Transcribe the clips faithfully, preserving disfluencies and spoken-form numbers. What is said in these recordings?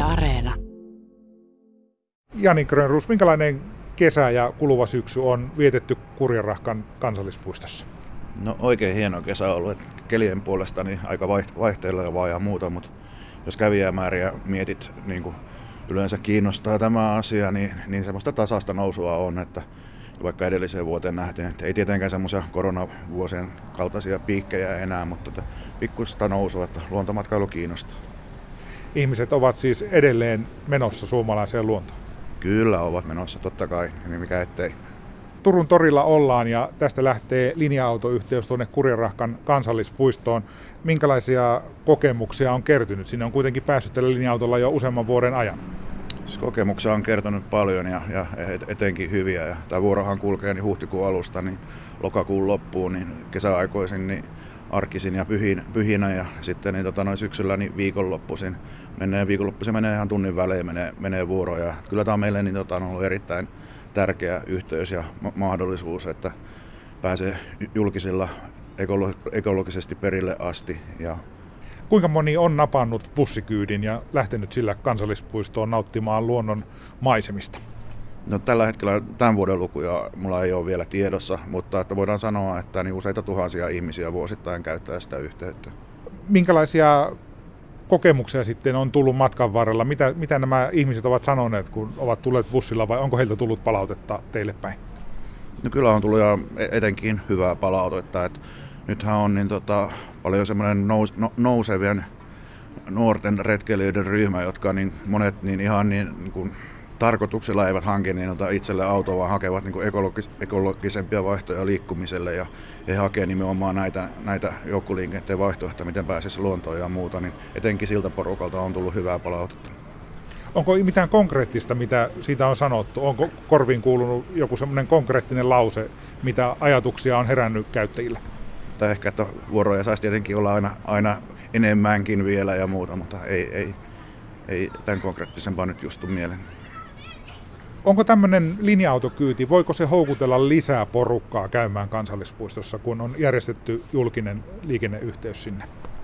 Areena. Jani Grönroos, minkälainen kesä ja kuluva syksy on vietetty Kurjenrahkan kansallispuistossa? No oikein hieno kesä ollut. Et kelien puolesta niin aika vaihtelevaa ja muuta, mutta jos kävijämääriä mietit, niin kuin yleensä kiinnostaa tämä asia, niin, niin semmoista tasasta nousua on, että vaikka edelliseen vuoteen nähtiin, että ei tietenkään semmoisia koronavuosien kaltaisia piikkejä enää, mutta tota, pikkuista nousua, että luontomatkailu kiinnostaa. Ihmiset ovat siis edelleen menossa suomalaiseen luontoon? Kyllä ovat menossa, totta kai, niin mikä ettei. Turun torilla ollaan ja tästä lähtee linja-autoyhteys tuonne Kurjenrahkan kansallispuistoon. Minkälaisia kokemuksia on kertynyt? Sinne on kuitenkin päässyt tällä linja-autolla jo useamman vuoden ajan. Kokemuksia on kertonut paljon ja, ja etenkin hyviä. Ja tämä vuorohan kulkee niin huhtikuun alusta niin lokakuun loppuun, niin kesäaikoisin niin arkisin ja pyhin, pyhinä ja sitten niin, tota, noin syksyllä niin viikonloppuisin. Menee, viikonloppuisin menee ihan tunnin välein, menee, menee vuoroja. Kyllä tämä on meille niin, tota, on ollut erittäin tärkeä yhteys ja ma- mahdollisuus, että pääsee julkisilla ekolo- ekologisesti perille asti. Ja kuinka moni on napannut bussikyydin ja lähtenyt sillä kansallispuistoon nauttimaan luonnon maisemista? No, tällä hetkellä tämän vuoden lukuja mulla ei ole vielä tiedossa, mutta että voidaan sanoa, että niin useita tuhansia ihmisiä vuosittain käyttää sitä yhteyttä. Minkälaisia kokemuksia sitten on tullut matkan varrella? Mitä, mitä nämä ihmiset ovat sanoneet, kun ovat tulleet bussilla, vai onko heiltä tullut palautetta teille päin? No, kyllä on tullut ja etenkin hyvää palautetta. Että nythän on niin tota, paljon semmoinen nous, no, nousevien nuorten retkeilijöiden ryhmä, jotka niin monet niin ihan niin, niin kuin tarkoituksella eivät hanki niin ota itselle autoa, vaan hakevat niin kuin ekologis, ekologisempia vaihtoehtoja liikkumiselle ja he hakevat nimenomaan näitä, näitä joukkoliikenteen vaihtoehtoja, miten pääsisi luontoon ja muuta, niin etenkin siltä porukalta on tullut hyvää palautetta. Onko mitään konkreettista, mitä siitä on sanottu? Onko korviin kuulunut joku semmoinen konkreettinen lause, mitä ajatuksia on herännyt käyttäjille? Tai ehkä, että vuoroja saisi tietenkin olla aina, aina enemmänkin vielä ja muuta, mutta ei, ei, ei tämän konkreettisempaa nyt just tule mieleen. Onko tämmöinen linja-autokyyti, voiko se houkutella lisää porukkaa käymään kansallispuistossa, kun on järjestetty julkinen liikenneyhteys sinne?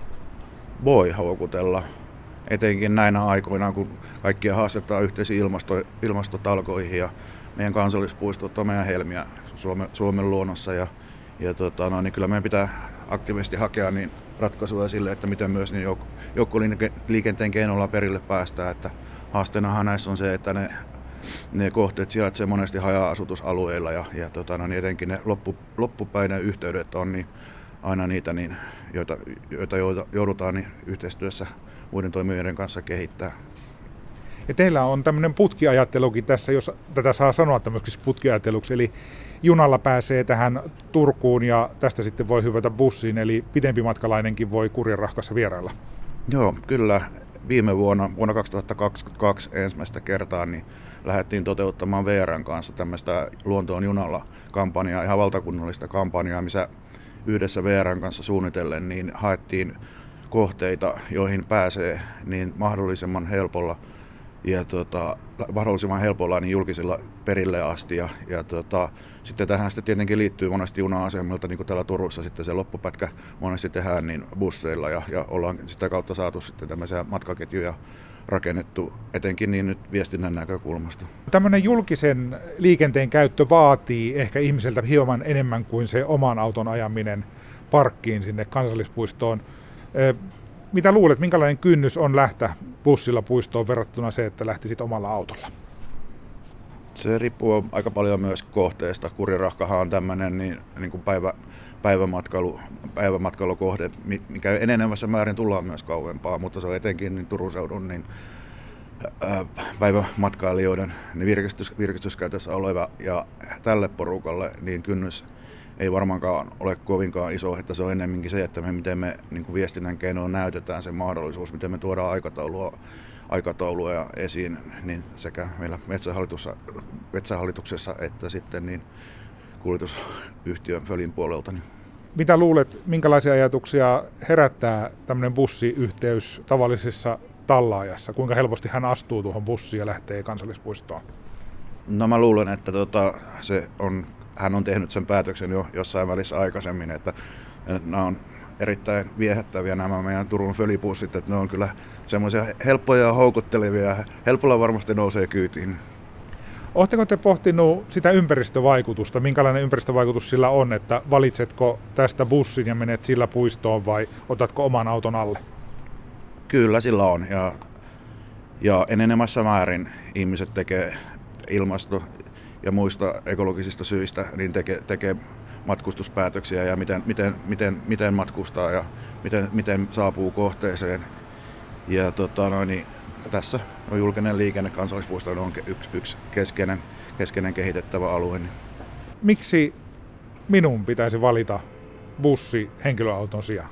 Voi houkutella, etenkin näinä aikoina, kun kaikkia haastetaan yhteisiin ilmasto, ilmastotalkoihin ja meidän kansallispuistot on meidän helmiä Suomen, Suomen luonnossa. Ja, ja tota, no, niin kyllä meidän pitää aktiivisesti hakea niin ratkaisuja sille, että miten myös niin jouk- joukkoliikenteen keinoilla perille päästään. Että haasteenahan näissä on se, että ne Ne kohteet sijaitsevat monesti haja-asutusalueilla ja, ja tota, no, niin etenkin ne loppu, loppupäinen yhteydet on niin aina niitä, niin, joita, joita joudutaan niin yhteistyössä muiden toimijoiden kanssa kehittämään. Ja teillä on tämmöinen putkiajattelukin tässä, jos tätä saa sanoa tämmöiseksi putkiajatteluksi, eli junalla pääsee tähän Turkuun ja tästä sitten voi hyvätä bussiin, eli pitempimatkalainenkin voi Kurjenrahkassa vierailla. Joo, kyllä. Viime vuonna, vuonna kaksituhattakaksikymmentäkaksi ensimmäistä kertaa, niin lähdettiin toteuttamaan V R:n kanssa tämmöistä Luontoon junalla kampanjaa, ihan valtakunnallista kampanjaa, missä yhdessä V R:n kanssa suunnitellen niin haettiin kohteita, joihin pääsee niin mahdollisimman helpolla ja tota, mahdollisimman helpolla niin julkisilla perille asti. Ja, ja tota, sitten tähän sitten tietenkin liittyy monesti juna-asemilta, niin kuin täällä Turussa sitten se loppupätkä monesti tehdään niin busseilla ja, ja ollaan sitä kautta saatu sitten tämmöisiä matkaketjuja rakennettu, etenkin niin nyt viestinnän näkökulmasta. Tämmöinen julkisen liikenteen käyttö vaatii ehkä ihmiseltä hieman enemmän kuin se oman auton ajaminen parkkiin sinne kansallispuistoon. Mitä luulet, minkälainen kynnys on lähteä bussilla puistoon verrattuna se, että lähtisit omalla autolla? Se riippuu aika paljon myös kohteesta. Kurjenrahkahan on tämmöinen niin, niin kuin päivä, päivämatkailu, päivämatkailukohde, mikä enenevässä määrin tullaan myös kauempaa, mutta se on etenkin niin Turun seudun niin, ää, päivämatkailijoiden niin virkistys, virkistyskäytössä oleva ja tälle porukalle niin kynnys ei varmaankaan ole kovinkaan iso, että se on ennemminkin se, että me, miten me niin kuin viestinnän keinoin näytetään se mahdollisuus, miten me tuodaan aikataulua, aikataulua esiin niin sekä meillä metsähallituksessa, metsähallituksessa että sitten niin kuljetusyhtiön Fölin puolelta. Niin. Mitä luulet, minkälaisia ajatuksia herättää tämmöinen bussiyhteys tavallisessa tallaajassa? Kuinka helposti hän astuu tuohon bussiin ja lähtee kansallispuistoon? No mä luulen, että tota, se on, hän on tehnyt sen päätöksen jo jossain välissä aikaisemmin, että nämä on erittäin viehättäviä nämä meidän Turun följybussit, että ne on kyllä semmoisia helppoja ja houkuttelevia ja helpolla varmasti nousee kyytiin. Oletteko te pohtinut sitä ympäristövaikutusta? Minkälainen ympäristövaikutus sillä on, että valitsetko tästä bussin ja menet sillä puistoon vai otatko oman auton alle? Kyllä sillä on ja, ja enenemässä määrin ihmiset tekee ilmasto- ja muista ekologisista syistä niin tekee, tekee matkustuspäätöksiä ja miten, miten, miten, miten matkustaa ja miten, miten saapuu kohteeseen. Ja tota, no, niin, tässä on julkinen liikenne, kansallispuisto on yksi, yksi keskeinen, keskeinen kehitettävä alue. Miksi minun pitäisi valita bussi henkilöauton sijaan?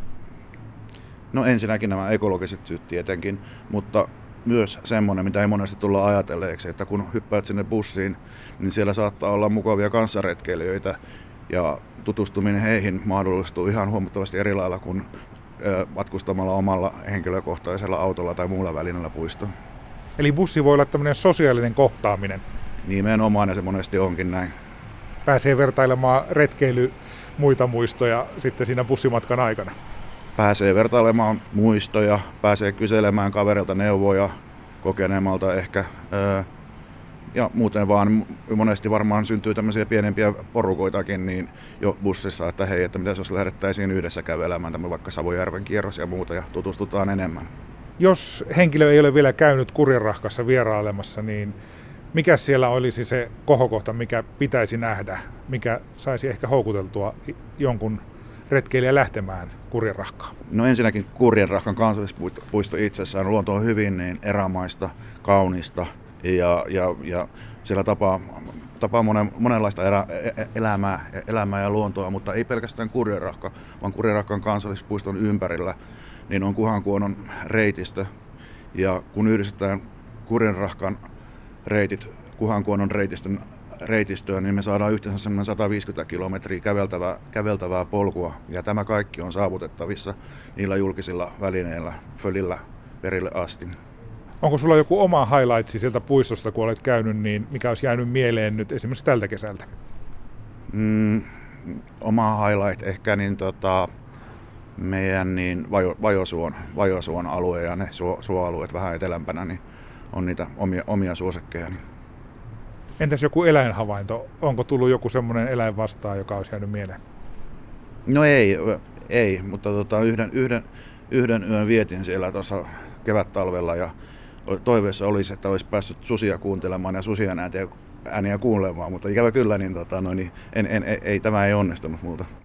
No ensinnäkin nämä ekologiset syyt tietenkin, mutta myös semmoinen, mitä ei monesti tulla ajatelleeksi, että kun hyppäät sinne bussiin, niin siellä saattaa olla mukavia kanssaretkeilijöitä ja tutustuminen heihin mahdollistuu ihan huomattavasti eri lailla kuin matkustamalla omalla henkilökohtaisella autolla tai muulla välineellä puistoon. Eli bussi voi olla tämmöinen sosiaalinen kohtaaminen. Nimenomaan, ja se monesti onkin näin. Pääsee vertailemaan retkeily muita muistoja sitten siinä bussimatkan aikana. Pääsee vertailemaan muistoja, pääsee kyselemään kaverilta neuvoja, kokeneemalta ehkä. Ja muuten vaan monesti varmaan syntyy tämmöisiä pienempiä porukoitakin niin jo bussissa, että hei, että mitäs jos lähdettäisiin yhdessä kävelemään tämä vaikka Savojärven kierros ja muuta ja tutustutaan enemmän. Jos henkilö ei ole vielä käynyt Kurjenrahkassa vierailemassa, niin mikä siellä olisi se kohokohta, mikä pitäisi nähdä, mikä saisi ehkä houkuteltua jonkun retkeilijä lähtemään Kurjenrahkaan? No ensinnäkin Kurjenrahkan kansallispuisto itsessään, luonto on hyvin niin erämaista, kaunista ja, ja, ja siellä tapaa, tapaa monen, monenlaista erä, elämää, elämää ja luontoa, mutta ei pelkästään Kurjenrahka, vaan Kurjenrahkan kansallispuiston ympärillä niin on Kuhankuonon reitistö ja kun yhdistetään Kurjenrahkan reitit Kuhankuonon reitistön reitistöön, niin me saadaan yhteensä semmoinen sata viisikymmentä kilometriä käveltävää, käveltävää polkua. Ja tämä kaikki on saavutettavissa niillä julkisilla välineillä, fölillä perille asti. Onko sulla joku oma highlightsi sieltä puistosta, kun olet käynyt, niin mikä olisi jäänyt mieleen nyt esimerkiksi tältä kesältä? Mm, oma highlight ehkä niin tota, meidän niin Vajo, Vajosuon, Vajosuon alue ja ne suo, suoalueet vähän etelämpänä, niin on niitä omia, omia suosikkeja. Entäs joku eläinhavainto? Onko tullut joku semmoinen eläin vastaan, joka olisi jäänyt mieleen? No ei, ei mutta tota, yhden, yhden, yhden yön vietin siellä tuossa kevättalvella ja toiveessa olisi, että olisi päässyt susia kuuntelemaan ja susien ääniä, ääniä kuulemaan, mutta ikävä kyllä, niin, tota, no, niin en, en, ei, ei, tämä ei onnistunut multa.